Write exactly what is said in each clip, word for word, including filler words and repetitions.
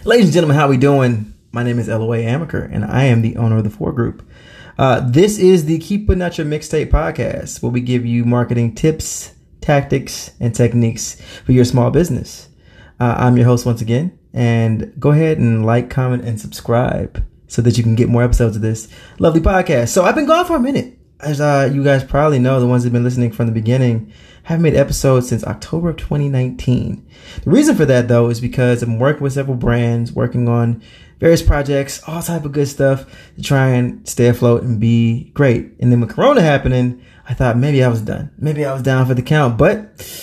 Ladies and gentlemen, how we doing? My name is L O A Amaker, and I am the owner of the Four Group. Uh, this is the Keep Putting Out Your Mixtape podcast, where we give you marketing tips, tactics, and techniques for your small business. Uh, I'm your host once again, and go ahead and like, comment, and subscribe so that you can get more episodes of this lovely podcast. So I've been gone for a minute. As uh, you guys probably know, the ones that have been listening from the beginning, haven't made episodes since October of twenty nineteen. The reason for that, though, is because I'm working with several brands, working on various projects, all type of good stuff to try and stay afloat and be great. And then with Corona happening, I thought maybe I was done. Maybe I was down for the count, but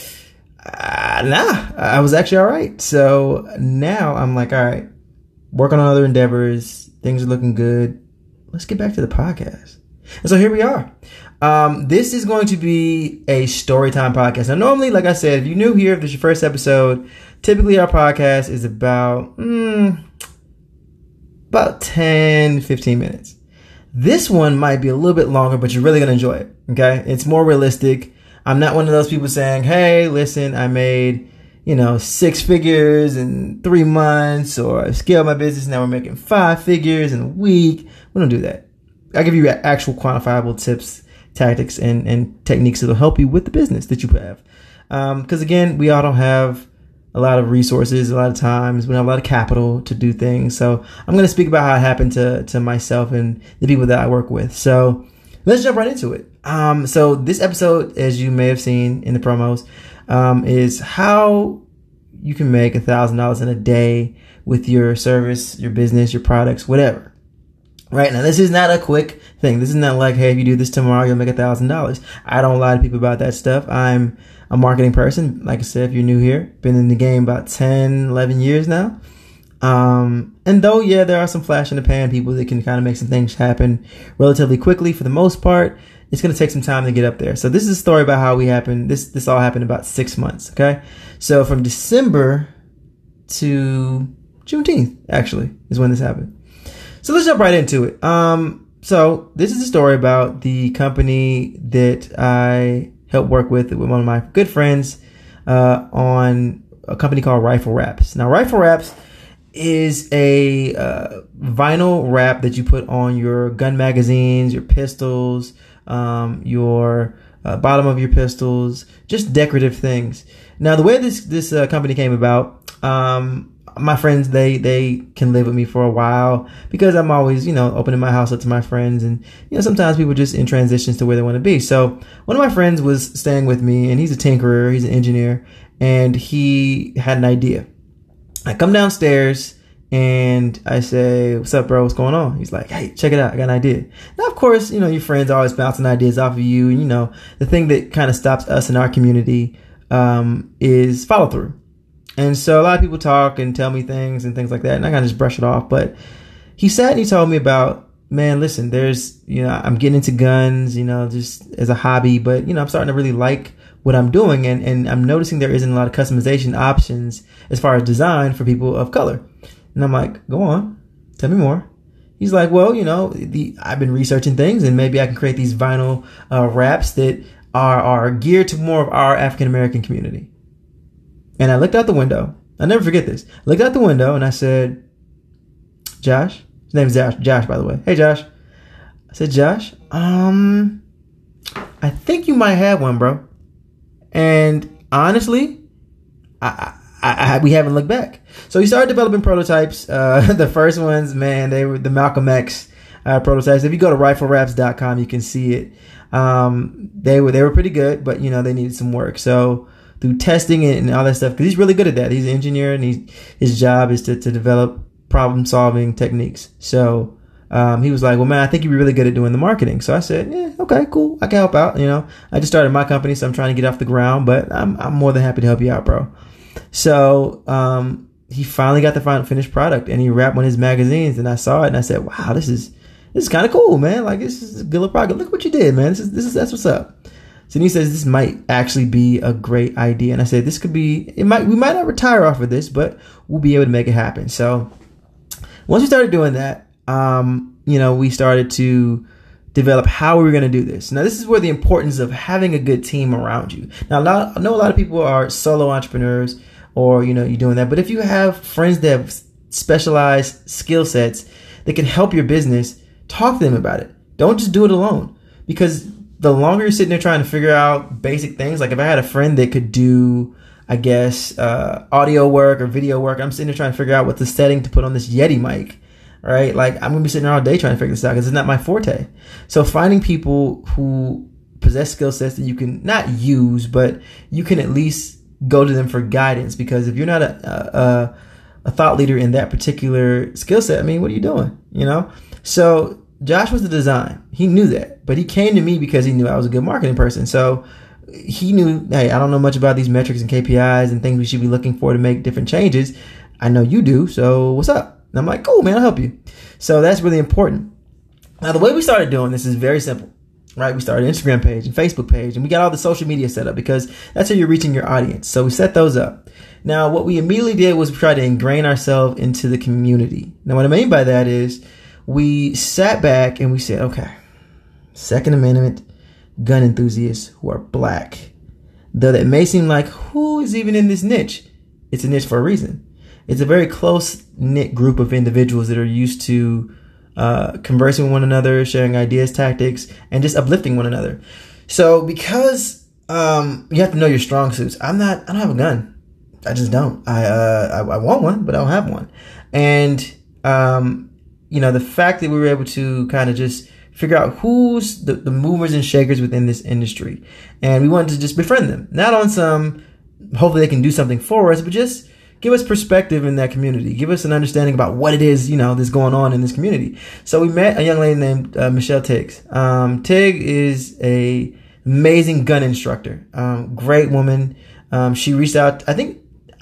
uh, nah, I was actually all right. So now I'm like, all right, working on other endeavors. Things are looking good. Let's get back to the podcast. And so here we are. Um, this is going to be a story time podcast. Now, normally, like I said, if you're new here, if this is your first episode, typically our podcast is about, mm, about ten, fifteen minutes. This one might be a little bit longer, but you're really going to enjoy it. Okay. It's more realistic. I'm not one of those people saying, hey, listen, I made, you know, six figures in three months, or I scaled my business. Now we're making five figures in a week. We don't do that. I give you actual quantifiable tips, tactics, and, and techniques that will help you with the business that you have. Um, because again, we all don't have a lot of resources, a lot of times. We don't have a lot of capital to do things. So I'm going to speak about how it happened to, to myself and the people that I work with. So let's jump right into it. Um, so this episode, as you may have seen in the promos, um, is how you can make a thousand dollars in a day with your service, your business, your products, whatever. Right now, this is not a quick thing. This is not like, hey, if you do this tomorrow, you'll make a thousand dollars. I don't lie to people about that stuff. I'm a marketing person. Like I said, if you're new here, been in the game about ten, eleven years now. Um, and though, yeah, there are some flash in the pan people that can kind of make some things happen relatively quickly. For the most part, it's going to take some time to get up there. So this is a story about how we happened. This, this all happened in about six months. Okay. So from December to Juneteenth, actually, is when this happened. So let's jump right into it. Um, so this is a story about the company that I helped work with with one of my good friends uh, on a company called Rifle Wraps. Now, Rifle Wraps is a uh, vinyl wrap that you put on your gun magazines, your pistols, um, your uh, bottom of your pistols, just decorative things. Now, the way this this uh, company came about, um, my friends, they, they can live with me for a while because I'm always, you know, opening my house up to my friends. And, you know, sometimes people just in transitions to where they want to be. So one of my friends was staying with me, and he's a tinkerer. He's an engineer, and he had an idea. I come downstairs and I say, what's up, bro? What's going on? He's like, hey, check it out. I got an idea. Now, of course, you know, your friends are always bouncing ideas off of you. And, you know, the thing that kind of stops us in our community um, is follow through. And so a lot of people talk and tell me things and things like that, and I kind of just brush it off. But he sat and he told me about, man, listen, there's, you know, I'm getting into guns, you know, just as a hobby, but, you know, I'm starting to really like what I'm doing. And, and I'm noticing there isn't a lot of customization options as far as design for people of color. And I'm like, go on, tell me more. He's like, well, you know, the I've been researching things, and maybe I can create these vinyl uh, wraps that are, are geared to more of our African-American community. And I looked out the window. I'll never forget this. I looked out the window and I said, Josh, his name is Josh, Josh, by the way. Hey, Josh. I said, Josh, um, I think you might have one, bro. And honestly, I, I, I we haven't looked back. So we started developing prototypes. Uh, the first ones, man, they were the Malcolm X uh, prototypes. If you go to rifle wraps dot com, you can see it. Um, they were, they were pretty good, but you know, they needed some work. So through testing it and all that stuff, because he's really good at that. He's an engineer, and he, his job is to, to develop problem-solving techniques. So um, he was like, well, man, I think you'd be really good at doing the marketing. So I said, yeah, okay, cool. I can help out. You know, I just started my company, so I'm trying to get off the ground, but I'm, I'm more than happy to help you out, bro. So um, he finally got the final finished product, and he wrapped one of his magazines, and I saw it, and I said, wow, this is this is kind of cool, man. Like, this is a good little product. Look what you did, man. This is this is that's what's up. So he says this might actually be a great idea. And I said, this could be, it might, we might not retire off of this, but we'll be able to make it happen. So once we started doing that, um, you know, we started to develop how we were going to do this. Now, this is where the importance of having a good team around you. Now, I know a lot of people are solo entrepreneurs, or, you know, you're doing that. But if you have friends that have specialized skill sets that can help your business, talk to them about it. Don't just do it alone, because the longer you're sitting there trying to figure out basic things, like if I had a friend that could do, I guess, uh, audio work or video work, I'm sitting there trying to figure out what the setting to put on this Yeti mic, right? Like I'm going to be sitting there all day trying to figure this out because it's not my forte. So finding people who possess skill sets that you can not use, but you can at least go to them for guidance, because if you're not a, a, a thought leader in that particular skill set, I mean, what are you doing? You know? So Josh was the design. He knew that, but he came to me because he knew I was a good marketing person. So he knew, hey, I don't know much about these metrics and K P Is and things we should be looking for to make different changes. I know you do. So what's up? And I'm like, cool, man, I'll help you. So that's really important. Now, the way we started doing this is very simple, right? We started an Instagram page and Facebook page, and we got all the social media set up because that's how you're reaching your audience. So we set those up. Now, what we immediately did was try to ingrain ourselves into the community. Now, what I mean by that is we sat back and we said, okay, Second Amendment gun enthusiasts who are black. Though that may seem like, who is even in this niche? It's a niche for a reason. It's a very close-knit group of individuals that are used to uh, conversing with one another, sharing ideas, tactics, and just uplifting one another. So because um, you have to know your strong suits, I'm not, I don't have a gun. I just don't. I, uh, I, I want one, but I don't have one. And, um, you know, the fact that we were able to kind of just figure out who's the, the movers and shakers within this industry. And we wanted to just befriend them. Not on some, hopefully they can do something for us, but just give us perspective in that community. Give us an understanding about what it is, you know, that's going on in this community. So we met a young lady named uh, Michelle Tiggs. Um, Tig is a amazing gun instructor. Um, great woman. Um, she reached out, I think,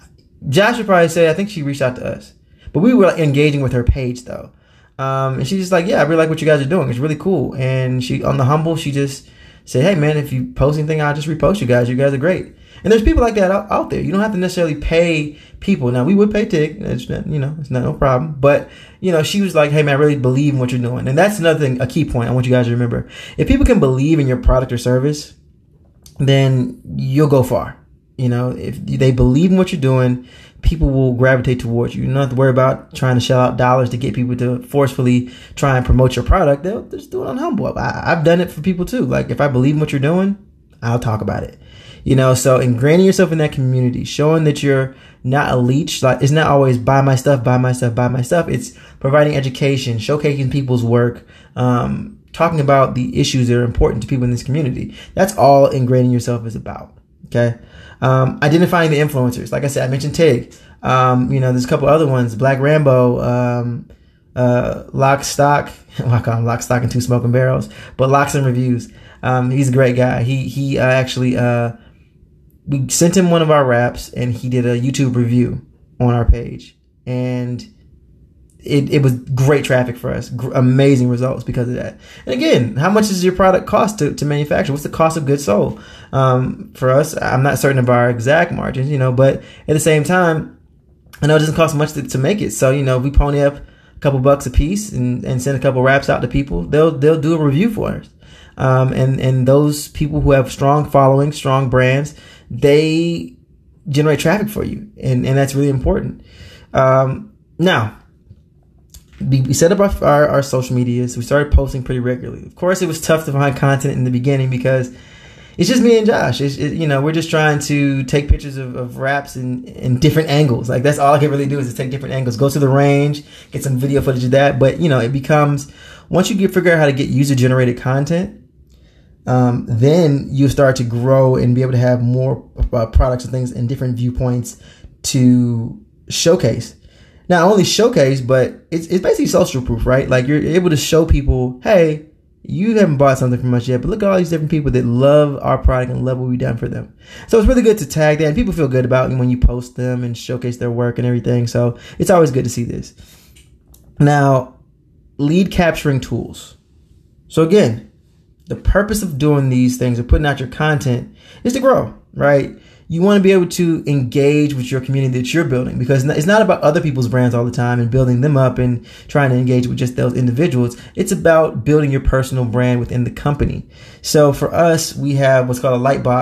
Josh would probably say, I think she reached out to us. But we were like, engaging with her page, though. Um, and she's just like, yeah, I really like what you guys are doing. It's really cool. And she, on the humble, she just said, hey, man, if you post anything, I'll just repost you guys. You guys are great. And there's people like that out, out there. You don't have to necessarily pay people. Now, we would pay Tig. It's not, you know, it's not no problem. But, you know, she was like, hey, man, I really believe in what you're doing. And that's another thing, a key point I want you guys to remember. If people can believe in your product or service, then you'll go far. You know, if they believe in what you're doing, people will gravitate towards you. You don't have to worry about trying to shell out dollars to get people to forcefully try and promote your product. They'll just do it on humble. I, I've done it for people too. Like if I believe in what you're doing, I'll talk about it. You know, so ingraining yourself in that community, showing that you're not a leech. Like it's not always buy my stuff, buy my stuff, buy my stuff. It's providing education, showcasing people's work, um, talking about the issues that are important to people in this community. That's all ingraining yourself is about. Okay. Um, identifying the influencers. Like I said, I mentioned Tig. Um, you know, there's a couple other ones. Black Rambo, um, uh, Lock Stock. Well, I call him Lock Stock and Two Smoking Barrels, but Locks and Reviews. Um, he's a great guy. He, he, uh, actually, uh, we sent him one of our raps and he did a YouTube review on our page, and it, it was great traffic for us. Gr- amazing results because of that. And again, how much does your product cost to, to manufacture? What's the cost of goods sold? Um, for us, I'm not certain of our exact margins, you know, but at the same time, I know it doesn't cost much to, to make it. So, you know, we pony up a couple bucks a piece and, and send a couple raps out to people. They'll, they'll do a review for us. Um, and, and those people who have strong followings, strong brands, they generate traffic for you. And, and that's really important. Um, now, we set up our, our, our social medias. We started posting pretty regularly. Of course, it was tough to find content in the beginning because it's just me and Josh. It's, it, you know, we're just trying to take pictures of, of raps in, in different angles. Like that's all I can really do is just take different angles. Go to the range, get some video footage of that. But you know, it becomes once you get figure out how to get user generated content, um, then you start to grow and be able to have more uh, products and things and different viewpoints to showcase. Not only showcase, but it's it's basically social proof, right? Like you're able to show people, hey, you haven't bought something from us yet, but look at all these different people that love our product and love what we've done for them. So it's really good to tag that, and people feel good about it when you post them and showcase their work and everything. So it's always good to see this. Now, lead capturing tools. So again, the purpose of doing these things or putting out your content is to grow, right? You want to be able to engage with your community that you're building, because it's not about other people's brands all the time and building them up and trying to engage with just those individuals. It's about building your personal brand within the company. So for us, we have what's called a Lightbox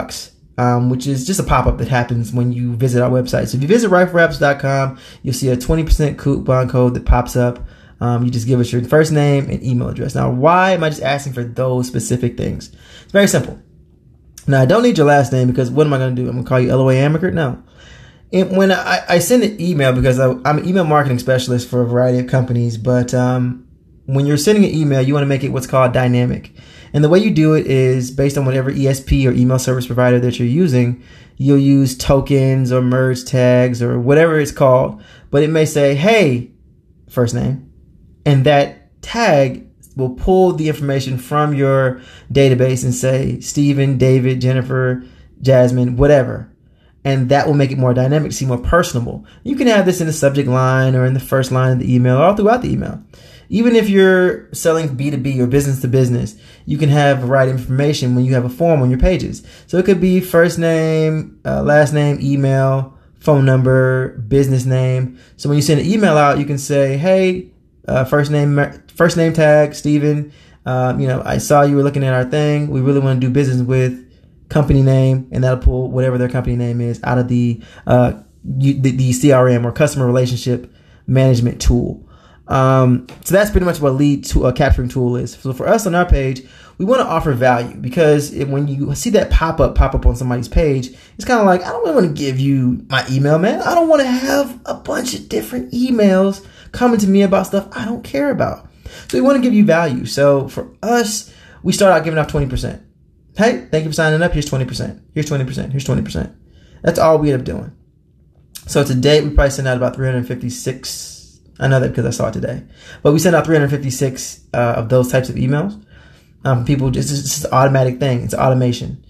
um, which is just a pop-up that happens when you visit our website. So if you visit rifle wraps dot com, you'll see a twenty percent coupon code that pops up. Um, you just give us your first name and email address. Now, why am I just asking for those specific things? It's very simple. Now, I don't need your last name because what am I going to do? I'm going to call you L O A Amaker? No. And when I, I send an email, because I, I'm an email marketing specialist for a variety of companies, but um, when you're sending an email, you want to make it what's called dynamic. And the way you do it is based on whatever E S P or email service provider that you're using. You'll use tokens or merge tags or whatever it's called, but it may say, hey, first name. And that tag will pull the information from your database and say Stephen, David, Jennifer, Jasmine, whatever. And that will make it more dynamic, seem more personable. You can have this in the subject line or in the first line of the email or all throughout the email. Even if you're selling B two B or business to business, you can have the right information when you have a form on your pages. So it could be first name, uh, last name, email, phone number, business name. So when you send an email out, you can say, hey, Uh, first name, first name tag, Stephen. Um, you know, I saw you were looking at our thing. We really want to do business with company name, and that'll pull whatever their company name is out of the uh, you, the, the C R M or customer relationship management tool. Um, so that's pretty much what a lead to a capturing tool is. So for us on our page, we want to offer value because it, when you see that pop up, pop up on somebody's page, it's kind of like, I don't really want to give you my email, man. I don't want to have a bunch of different emails coming to me about stuff I don't care about. So we want to give you value. So for us, we start out giving out twenty percent. Hey, thank you for signing up. Here's twenty percent. Here's twenty percent. Here's twenty percent. That's all we end up doing. So to date, we probably sent out about three hundred fifty-six. I know that because I saw it today. But we sent out three hundred fifty-six uh, of those types of emails. Um, people, just, it's just an automatic thing. It's automation.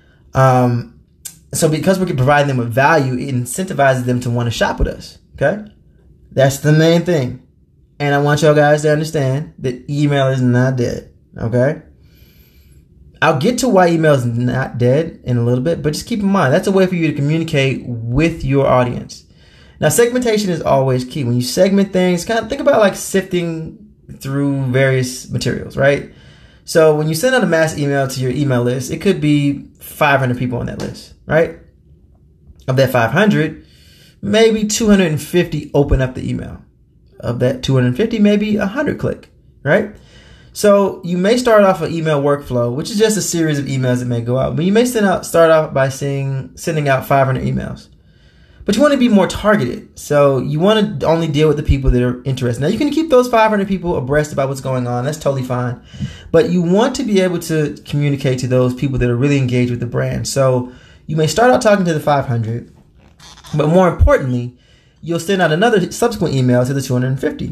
Um, so because we're providing them with value, it incentivizes them to want to shop with us. Okay? That's the main thing. And I want y'all guys to understand that email is not dead. Okay? I'll get to why email is not dead in a little bit, but just keep in mind, that's a way for you to communicate with your audience. Now, segmentation is always key. When you segment things, kind of think about like sifting through various materials, right? So when you send out a mass email to your email list, it could be five hundred people on that list, right? Of that five hundred, maybe two hundred fifty open up the email. Of that two hundred fifty, maybe one hundred click, right? So you may start off an email workflow, which is just a series of emails that may go out. But you may send out, start off by saying, sending out five hundred emails. But you want to be more targeted. So you want to only deal with the people that are interested. Now, you can keep those five hundred people abreast about what's going on. That's totally fine. But you want to be able to communicate to those people that are really engaged with the brand. So you may start out talking to the five hundred. But more importantly, you'll send out another subsequent email to the two hundred fifty.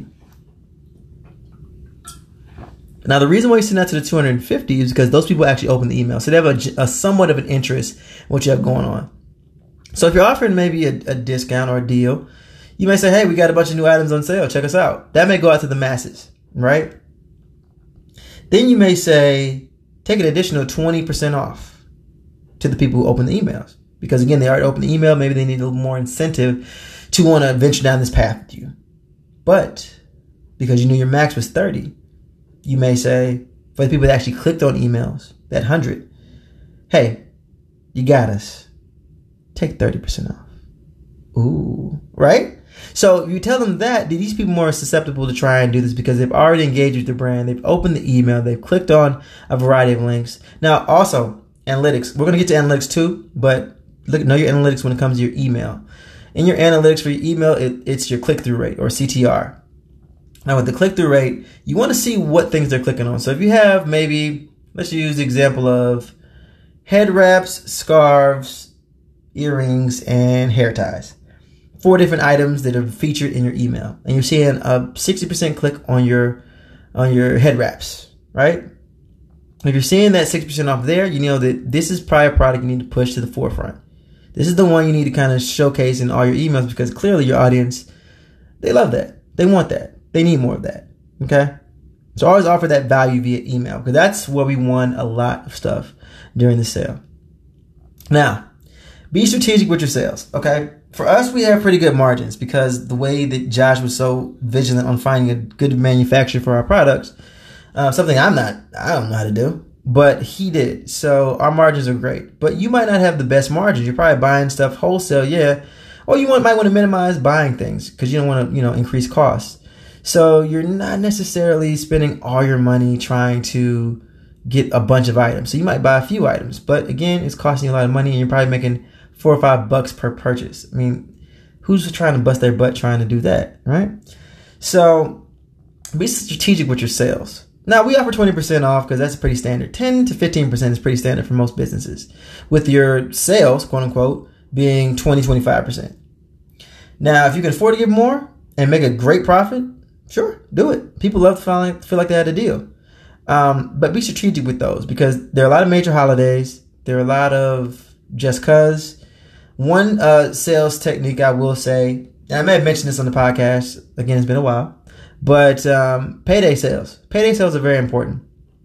Now, the reason why you send that to the two hundred fifty is because those people actually open the email. So they have a, a somewhat of an interest in what you have going on. So if you're offering maybe a, a discount or a deal, you may say, hey, we got a bunch of new items on sale. Check us out. That may go out to the masses, right? Then you may say, take an additional twenty percent off to the people who open the emails. Because again, they already opened the email. Maybe they need a little more incentive to want to venture down this path with you. But because you knew your max was thirty, you may say, for the people that actually clicked on emails, that one hundred, hey, you got us. Take thirty percent off. Ooh, right? So you tell them that, these people are more susceptible to try and do this because they've already engaged with the brand. They've opened the email. They've clicked on a variety of links. Now, also, analytics. We're going to get to analytics too, but look, know your analytics when it comes to your email. In your analytics for your email, it, it's your click-through rate or C T R. Now, with the click-through rate, you want to see what things they're clicking on. So if you have maybe, let's use the example of head wraps, scarves, earrings, and hair ties. Four different items that are featured in your email. And you're seeing a sixty percent click on your on your head wraps, right? If you're seeing that sixty percent off there, you know that this is probably a product you need to push to the forefront. This is the one you need to kind of showcase in all your emails because clearly your audience, they love that. They want that. They need more of that, okay? So always offer that value via email because that's where we won a lot of stuff during the sale. Now, be strategic with your sales, okay? For us, we have pretty good margins because the way that Josh was so vigilant on finding a good manufacturer for our products, uh, something I'm not, I don't know how to do. but he did. So our margins are great, but you might not have the best margins. You're probably buying stuff wholesale, yeah, or you want, might want to minimize buying things because you don't want to, you know, increase costs. So you're not necessarily spending all your money trying to get a bunch of items. So you might buy a few items, but again, it's costing you a lot of money and you're probably making four or five bucks per purchase. I mean, who's trying to bust their butt trying to do that, right? So be strategic with your sales. Now we offer twenty percent off because that's pretty standard. ten to fifteen percent is pretty standard for most businesses, with your sales, quote unquote, being twenty, twenty-five percent. Now, if you can afford to give more and make a great profit, sure, do it. People love to feel like, feel like they had a deal. Um, but be strategic with those because there are a lot of major holidays. There are a lot of just cause. One uh, sales technique I will say, and I may have mentioned this on the podcast, again, it's been a while, but um, payday sales. Payday sales are very important.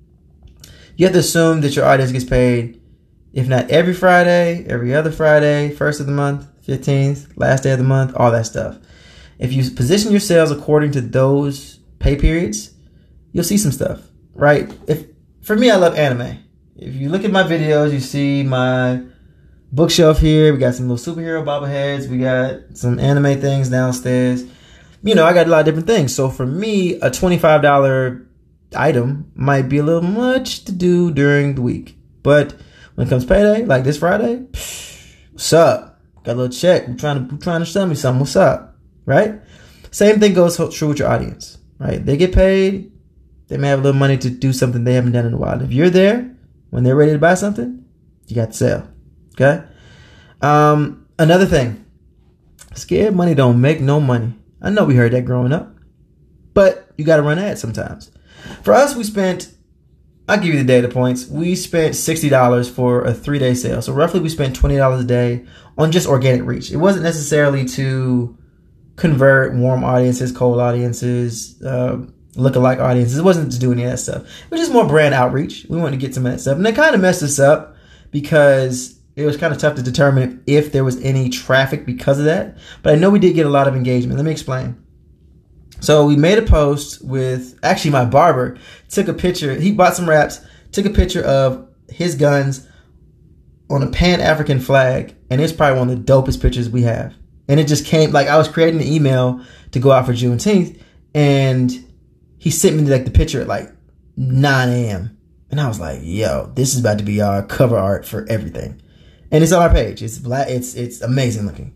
You have to assume that your audience gets paid, if not every Friday, every other Friday, first of the month, fifteenth, last day of the month, all that stuff. If you position your sales according to those pay periods, you'll see some stuff, right? If for me, I love anime. If you look at my videos, you see my bookshelf here. We got some little superhero bobbleheads. We got some anime things downstairs. You know, I got a lot of different things. So for me, a twenty-five dollars item might be a little much to do during the week. But when it comes payday, like this Friday, psh, what's up? Got a little check. I'm trying to, I'm trying to sell me something. What's up? Right? Same thing goes true with your audience, right? They get paid. They may have a little money to do something they haven't done in a while. If you're there when they're ready to buy something, you got to sell. Okay? Um, another thing. Scared money don't make no money. I know we heard that growing up, but you got to run ads sometimes. For us, we spent, I'll give you the data points. We spent sixty dollars for a three-day sale. So roughly we spent twenty dollars a day on just organic reach. It wasn't necessarily to convert warm audiences, cold audiences, uh, lookalike audiences. It wasn't to do any of that stuff. It was just more brand outreach. We wanted to get some of that stuff. And that kind of messed us up because it was kind of tough to determine if there was any traffic because of that. But I know we did get a lot of engagement. Let me explain. So we made a post with, actually my barber took a picture. He bought some wraps, took a picture of his guns on a Pan-African flag. And it's probably one of the dopest pictures we have. And it just came, like I was creating an email to go out for Juneteenth. And he sent me like the picture at like nine a.m. And I was like, yo, this is about to be our cover art for everything. And it's on our page. It's black. It's it's amazing looking.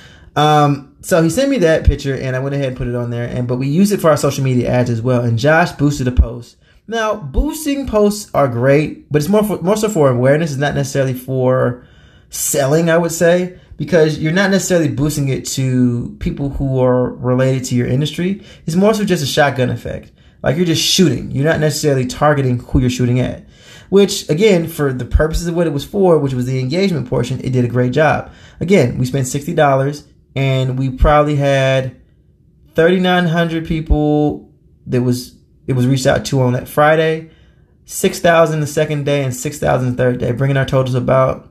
Um, so he sent me that picture, and I went ahead and put it on there. And but we use it for our social media ads as well. And Josh boosted a post. Now, boosting posts are great, but it's more for, more so for awareness. It's not necessarily for selling, I would say, because you're not necessarily boosting it to people who are related to your industry. It's more so just a shotgun effect. Like you're just shooting. You're not necessarily targeting who you're shooting at. Which, again, for the purposes of what it was for, which was the engagement portion, it did a great job. Again, we spent sixty dollars and we probably had thirty-nine hundred people that was it was reached out to on that Friday, six thousand the second day, and six thousand the third day, bringing our totals about,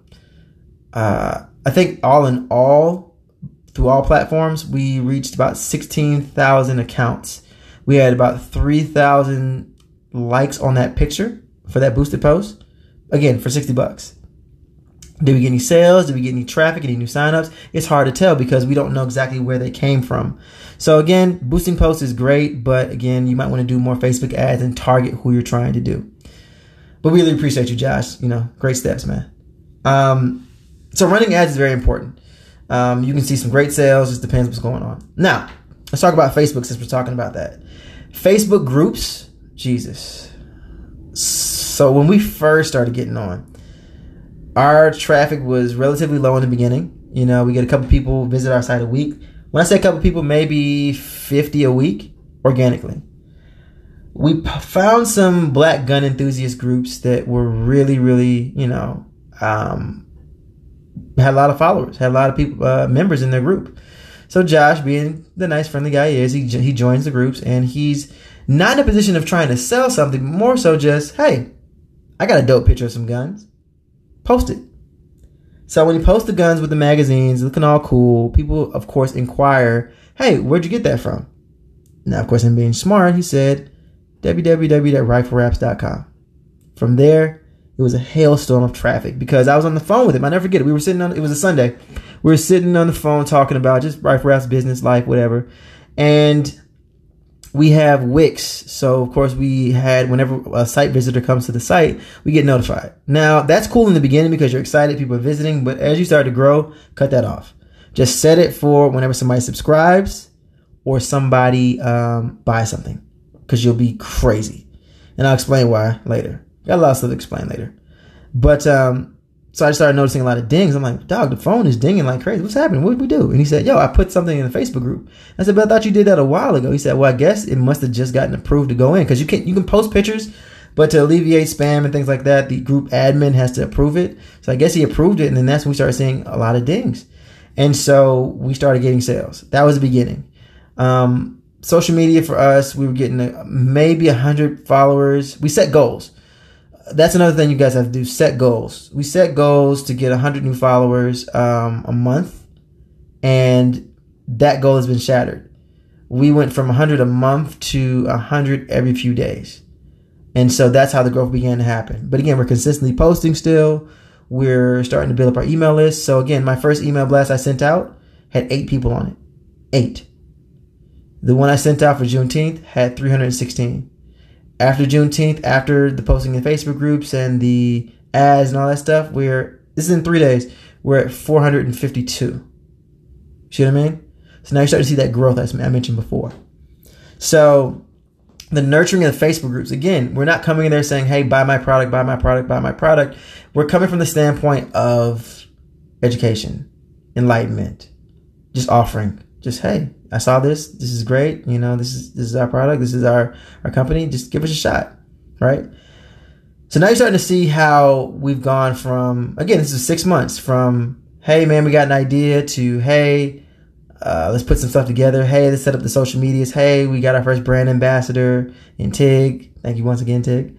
uh, I think all in all, through all platforms, we reached about sixteen thousand accounts. We had about three thousand likes on that picture for that boosted post, again, for sixty bucks. Did we get any sales? Did we get any traffic? Any new signups? It's hard to tell because we don't know exactly where they came from. So again, boosting posts is great, but again, you might want to do more Facebook ads and target who you're trying to do. But we really appreciate you, Josh. You know, great steps, man. Um, so running ads is very important. Um, you can see some great sales. Just depends what's going on. Now, let's talk about Facebook since we're talking about that. Facebook groups, Jesus. So when we first started getting on, our traffic was relatively low in the beginning. You know, we get a couple people visit our site a week. When I say a couple people, maybe fifty a week organically. We p- found some black gun enthusiast groups that were really, really, you know, um, had a lot of followers, had a lot of people, uh, members in their group. So Josh, being the nice, friendly guy he is, he he joins the groups, and he's not in a position of trying to sell something, more so just, hey, I got a dope picture of some guns. Post it. So when he posts the guns with the magazines, looking all cool, people, of course, inquire, hey, where'd you get that from? Now, of course, him being smart, he said, w w w dot rifle wraps dot com. From there, It was a hailstorm of traffic because I was on the phone with him. I never forget it. We were sitting on, it was a Sunday. We were sitting on the phone talking about just Rifle Raps, business, life, whatever. And we have Wix. So, of course, we had, whenever a site visitor comes to the site, we get notified. Now, that's cool in the beginning because you're excited, people are visiting. But as you start to grow, cut that off. Just set it for whenever somebody subscribes or somebody um, buys something, because you'll be crazy. And I'll explain why later. Got a lot of stuff to explain later. But um, so I started noticing a lot of dings. I'm like, dog, the phone is dinging like crazy. What's happening? What did we do? And he said, yo, I put something in the Facebook group. I said, but I thought you did that a while ago. He said, well, I guess it must have just gotten approved to go in, because you can you can post pictures, but to alleviate spam and things like that, the group admin has to approve it. So I guess he approved it, and then that's when we started seeing a lot of dings. And so we started getting sales. That was the beginning. Um, social media for us, we were getting a, maybe one hundred followers. We set goals. That's another thing you guys have to do. Set goals. We set goals to get one hundred new followers um, a month, and that goal has been shattered. We went from one hundred a month to one hundred every few days. And so that's how the growth began to happen. But again, we're consistently posting still. We're starting to build up our email list. So again, my first email blast I sent out had eight people on it. Eight. The one I sent out for Juneteenth had three hundred sixteen. After Juneteenth, after the posting in Facebook groups and the ads and all that stuff, we're, this is in three days, we're at four hundred fifty-two. See what I mean? So now you're starting to see that growth I mentioned before. So the nurturing of the Facebook groups, again, we're not coming in there saying, hey, buy my product, buy my product, buy my product. We're coming from the standpoint of education, enlightenment, just offering, just, hey, I saw this. This is great. You know, this is this is our product. This is our, our company. Just give us a shot, right? So now you're starting to see how we've gone from, again, this is six months from, hey, man, we got an idea, to, hey, uh, let's put some stuff together. Hey, let's set up the social medias. Hey, we got our first brand ambassador in Tig. Thank you once again, Tig.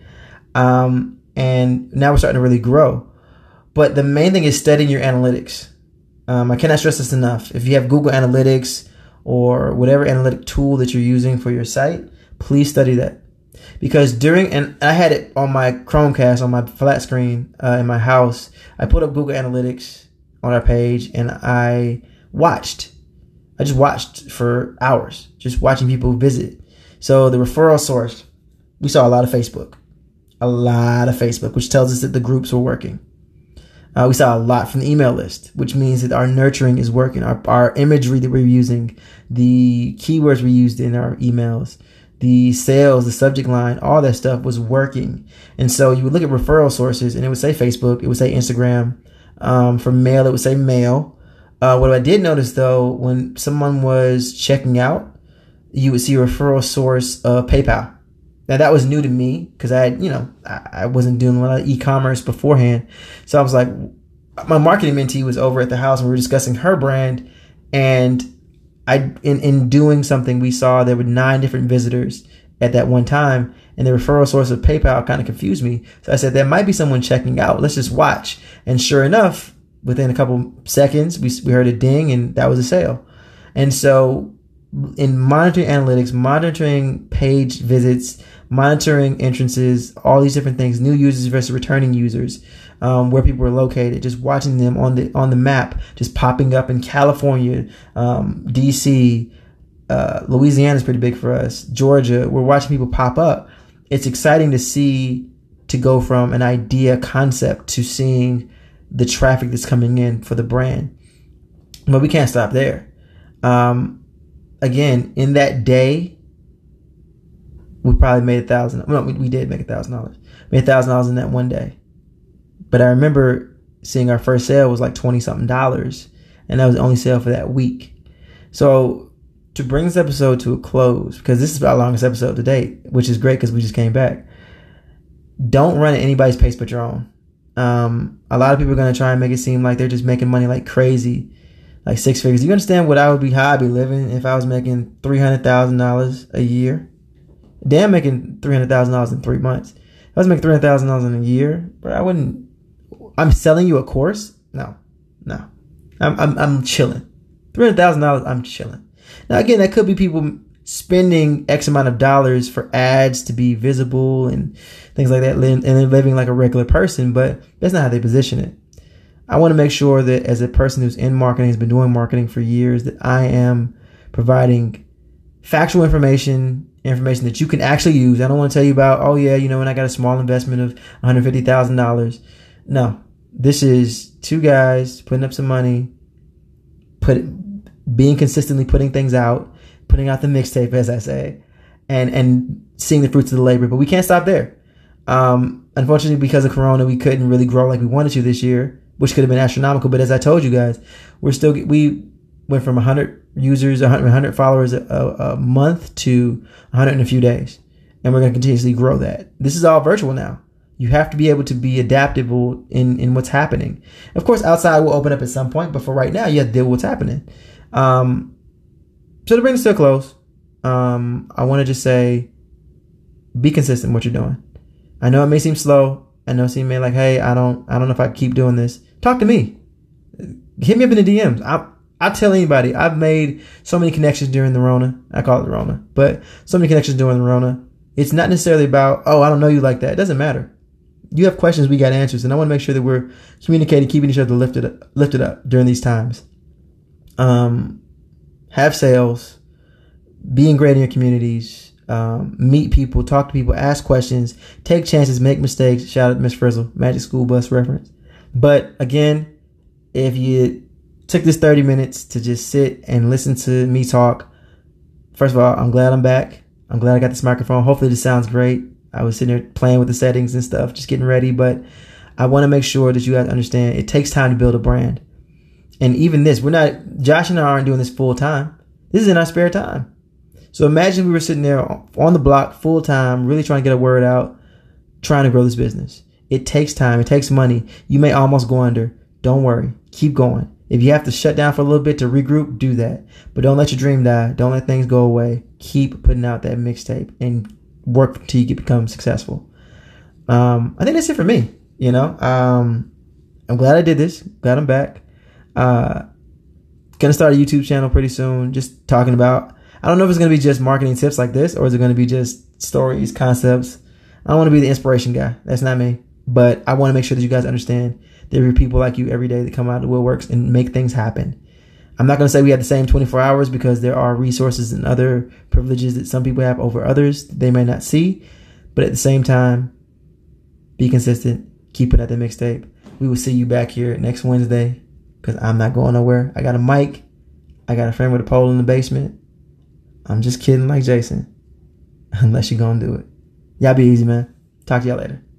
Um, and now we're starting to really grow. But the main thing is studying your analytics. Um, I cannot stress this enough. If you have Google Analytics or whatever analytic tool that you're using for your site, please study that. Because during, and I had it on my Chromecast, on my flat screen uh, in my house, I put up Google Analytics on our page and I watched. I just watched for hours, just watching people visit. So the referral source, we saw a lot of Facebook, a lot of Facebook, which tells us that the groups were working. Uh, we saw a lot from the email list, which means that our nurturing is working. Our, our imagery that we're using, the keywords we used in our emails, the sales, the subject line, all that stuff was working. And so you would look at referral sources and it would say Facebook, it would say Instagram. Um, for mail, it would say mail. Uh, what I did notice though, when someone was checking out, you would see a referral source of PayPal. Now that was new to me because I had, you know, I, I wasn't doing a lot of e-commerce beforehand. So I was like, my marketing mentee was over at the house and we were discussing her brand. And I, in, in doing something, we saw there were nine different visitors at that one time. And the referral source of PayPal kind of confused me. So I said, there might be someone checking out. Let's just watch. And sure enough, within a couple seconds, we, we heard a ding and that was a sale. And so in monitoring analytics, monitoring page visits, monitoring entrances, all these different things, new users versus returning users, um, where people were located, just watching them on the on the map, just popping up in California, um, D C, uh, Louisiana is pretty big for us, Georgia. We're watching people pop up. It's exciting to see, to go from an idea concept to seeing the traffic that's coming in for the brand. But we can't stop there. Um, again, in that day, we probably made a thousand. No, we, we did make a thousand dollars. Made a thousand dollars in that one day. But I remember seeing our first sale was like twenty something dollars, and that was the only sale for that week. So to bring this episode to a close, because this is our longest episode to date, which is great because we just came back. Don't run at anybody's pace but your own. Um, a lot of people are going to try and make it seem like they're just making money like crazy, like six figures. You understand what I would be, how I'd be living if I was making three hundred thousand dollars a year? Damn, making three hundred thousand dollars in three months. If I was making three hundred thousand dollars in a year, but I wouldn't, I'm selling you a course? No, no. I'm, I'm, I'm chilling. three hundred thousand dollars, I'm chilling. Now, again, that could be people spending X amount of dollars for ads to be visible and things like that, and then living like a regular person, but that's not how they position it. I want to make sure that as a person who's in marketing, has been doing marketing for years, that I am providing factual information, information that you can actually use. I don't want to tell you about, oh yeah, you know, when I got a small investment of one hundred fifty thousand dollars. No, this is two guys putting up some money, put being consistently putting things out, putting out the mixtape, as I say, and and seeing the fruits of the labor. But we can't stop there. Um, unfortunately, because of Corona, we couldn't really grow like we wanted to this year, which could have been astronomical. But as I told you guys, we're still we went from one hundred users, one hundred, one hundred followers a, a month to one hundred in a few days, and we're going to continuously grow that. This is all virtual now. You have to be able to be adaptable in in what's happening. Of course, outside will open up at some point, but for right now, you have to deal with what's happening. Um, so to bring this to a close, um, I want to just say, be consistent in what you're doing. I know it may seem slow. I know it may like, hey, I don't, I don't know if I keep doing this. Talk to me. Hit me up in the D Ms. I, I tell anybody. I've made so many connections during the Rona. I call it the Rona, but so many connections during the Rona. It's not necessarily about, oh, I don't know you like that. It doesn't matter. You have questions, we got answers, and I want to make sure that we're communicating, keeping each other lifted up, lifted up during these times. Um, have sales, being great in your communities, um, meet people, talk to people, ask questions, take chances, make mistakes. Shout out to Miss Frizzle, Magic School Bus reference. But again, if you took this thirty minutes to just sit and listen to me talk, first of all, I'm glad I'm back. I'm glad I got this microphone. Hopefully this sounds great. I was sitting there playing with the settings and stuff, just getting ready. But I want to make sure that you guys understand it takes time to build a brand. And even this, we're not, Josh and I aren't doing this full time. This is in our spare time. So imagine we were sitting there on the block full time, really trying to get a word out, trying to grow this business. It takes time. It takes money. You may almost go under. Don't worry. Keep going. If you have to shut down for a little bit to regroup, do that. But don't let your dream die. Don't let things go away. Keep putting out that mixtape and work until you become successful. Um, I think that's it for me. You know, um, I'm glad I did this. Glad I'm back. Uh, gonna start a YouTube channel pretty soon. Just talking about, I don't know if it's gonna be just marketing tips like this, or is it gonna be just stories, concepts. I don't want to be the inspiration guy. That's not me. But I want to make sure that you guys understand there are people like you every day that come out of the woodworks and make things happen. I'm not going to say we have the same twenty-four hours, because there are resources and other privileges that some people have over others that they may not see. But at the same time, be consistent. Keep it at the mixtape. We will see you back here next Wednesday, because I'm not going nowhere. I got a mic. I got a friend with a pole in the basement. I'm just kidding like Jason. Unless you're going to do it. Y'all be easy, man. Talk to y'all later.